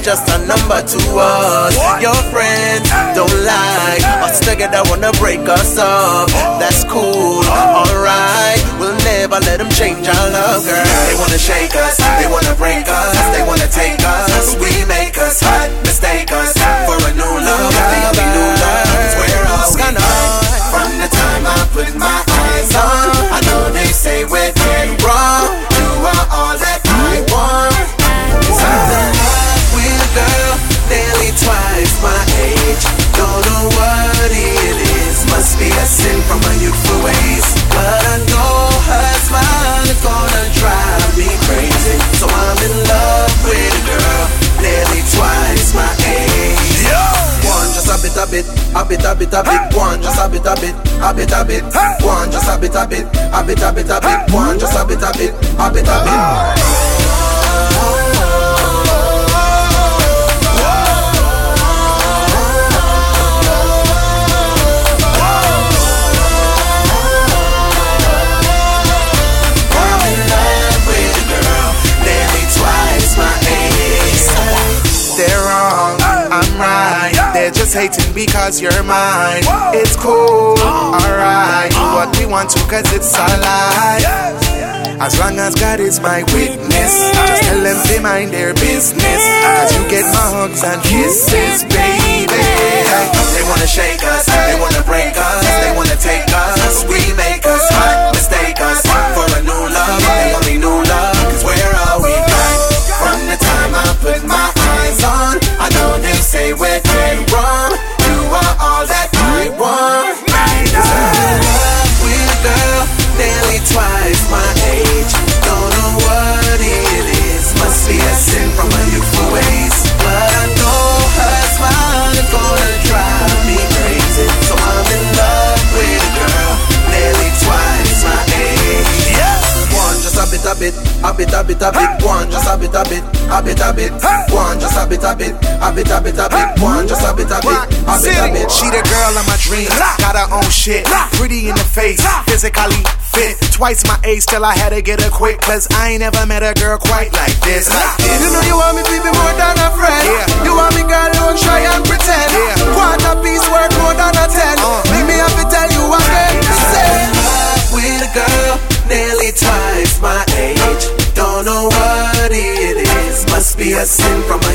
just a number to us. Your friends don't like us together, wanna break us up. That's cool, alright. We'll never let them change our love, girl. They wanna shake us, they wanna break us, they wanna take us, remake us, mistake us for a new love. The only new love is where are we? From the time I put my eyes on, I know they say we're dead wrong. You are all that I want. I'm in love with a girl nearly twice my age. Don't know what it is, must be a sin from my youthful ways. But I know her smile is gonna drive me crazy. So I'm in love with a girl nearly twice my age. One just a bit, a bit, a bit, a bit, a bit. One just a bit, a bit, a bit, a bit. One just a bit, a bit, a bit, a bit, a bit. One just a bit, a bit, a bit, a bit. Just hating because you're mine. It's cool, alright. Do what we want to cause it's our life. As long as God is my witness, just tell them they mind their business. Cause you get my hugs and kisses, baby. They wanna shake us, they wanna break us, they wanna take us, remake us, mistake us for a new love. The only new love is where are we? From the time I put my eyes on, I know they say we're dead wrong. You are all that I want. I'm in love with a girl nearly twice my age. Don't know what it is, must be a sin from my youthful ways. But I know her smile is gonna drive me crazy. So I'm in love with a girl nearly twice my age. One just a bit, a bit, a bit, a bit, a bit. One just a bit, a bit, a bit, a bit. One just a bit, a bit, a bit, a bit, a bit. One just a bit, a bit, a bit, a bit. She the girl of my dreams, got her own shit, pretty in the face, physically fit. Twice my age, still I had to get her quick, cause I ain't never met a girl quite like this. You know you want me to be more than a friend. You want me girl, don't try and pretend. Quarter piece worth more than a 10. Make me have to tell you again. Say in love with a girl nearly twice my age. Don't know what it is, must be a sin from